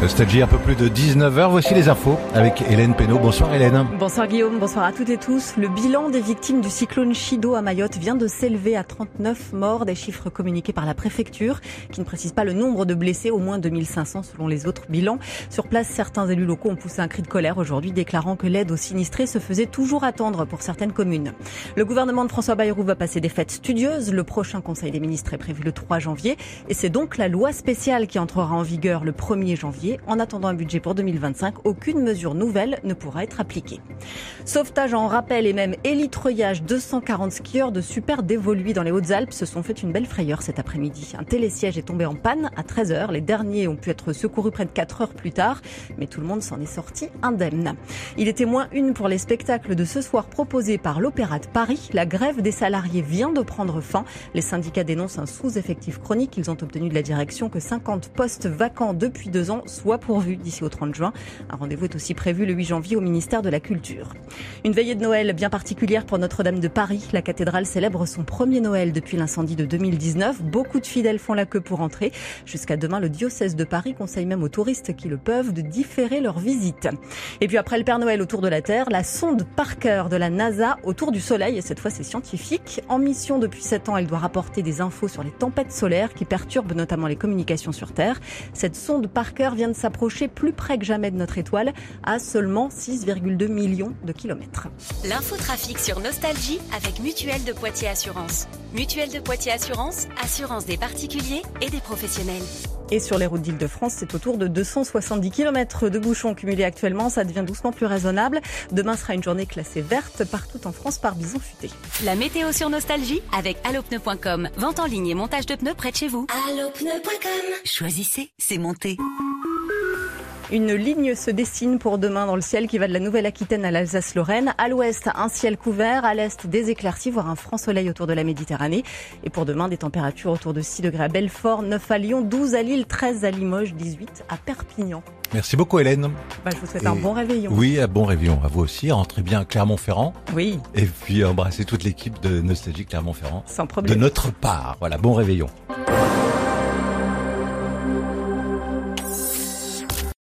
Nostalgie, un peu plus de 19h. Voici les infos avec Hélène Pénaud. Bonsoir Hélène. Bonsoir Guillaume, bonsoir à toutes et tous. Le bilan des victimes du cyclone Chido à Mayotte vient de s'élever à 39 morts, des chiffres communiqués par la préfecture, qui ne précise pas le nombre de blessés, au moins 2500 selon les autres bilans. Sur place, certains élus locaux ont poussé un cri de colère aujourd'hui, déclarant que l'aide aux sinistrés se faisait toujours attendre pour certaines communes. Le gouvernement de François Bayrou va passer des fêtes studieuses. Le prochain Conseil des ministres est prévu le 3 janvier et c'est donc la loi spéciale qui entrera en vigueur le 1er janvier. En attendant un budget pour 2025, aucune mesure nouvelle ne pourra être appliquée. Sauvetage en rappel et même élitreillage, 240 skieurs de Super d'Évoluy dans les Hautes-Alpes se sont fait une belle frayeur cet après-midi. Un télésiège est tombé en panne à 13h. Les derniers ont pu être secourus près de 4 heures plus tard, mais tout le monde s'en est sorti indemne. Il était -1 pour les spectacles de ce soir proposés par l'Opéra de Paris. La grève des salariés vient de prendre fin. Les syndicats dénoncent un sous-effectif chronique. Ils ont obtenu de la direction que 50 postes vacants depuis 2 ans soient pourvus d'ici au 30 juin. Un rendez-vous est aussi prévu le 8 janvier au ministère de la Culture. Une veillée de Noël bien particulière pour Notre-Dame de Paris. La cathédrale célèbre son premier Noël depuis l'incendie de 2019. Beaucoup de fidèles font la queue pour entrer. Jusqu'à demain, le diocèse de Paris conseille même aux touristes qui le peuvent de différer leur visite. Et puis après le Père Noël autour de la Terre, la sonde Parker de la NASA autour du Soleil. Et cette fois, c'est scientifique. En mission depuis 7 ans, elle doit rapporter des infos sur les tempêtes solaires qui perturbent notamment les communications sur Terre. Cette sonde Parker vient de s'approcher plus près que jamais de notre étoile, à seulement 6,2 millions de kilomètres. L'infotrafic sur Nostalgie avec Mutuelle de Poitiers Assurance. Mutuelle de Poitiers Assurance, assurance des particuliers et des professionnels. Et sur les routes d'Île-de-France, c'est autour de 270 km de bouchons cumulés actuellement. Ça devient doucement plus raisonnable. Demain sera une journée classée verte partout en France par bison futé. La météo sur Nostalgie avec allopneu.com. Vente en ligne et montage de pneus près de chez vous. Allopneu.com. Choisissez, c'est monté. Une ligne se dessine pour demain dans le ciel qui va de la Nouvelle-Aquitaine à l'Alsace-Lorraine. À l'ouest, un ciel couvert. À l'est, des éclaircies, voire un franc soleil autour de la Méditerranée. Et pour demain, des températures autour de 6 degrés à Belfort, 9 à Lyon, 12 à Lille, 13 à Limoges, 18 à Perpignan. Merci beaucoup Hélène. Je vous souhaite un bon réveillon. Oui, un bon réveillon à vous aussi. Rentrez bien à Clermont-Ferrand. Oui. Et puis embrassez toute l'équipe de Nostalgie Clermont-Ferrand. Sans problème. De notre part. Voilà, bon réveillon.